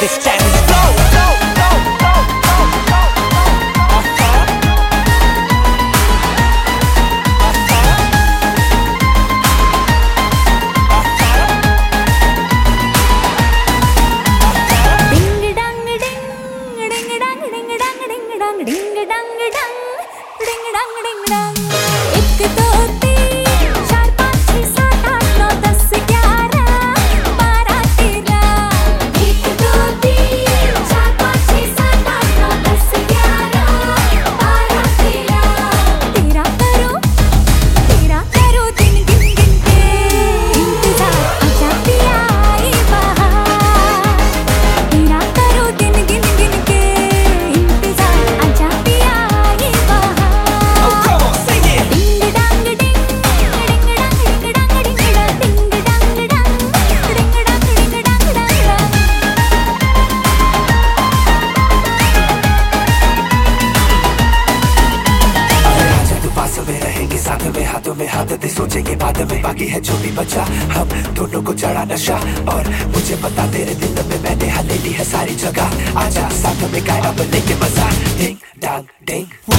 this Chinese flow. साथ में हाथों में हाथ दे सोचेंगे बाद में बाकी है जो भी बचा हम दोनों को चढ़ा नशा और मुझे पता तेरे दिल में मैंने हले ली है सारी जगह आजा साथ में गाए अब लेके मजा डिंग डांग डिंग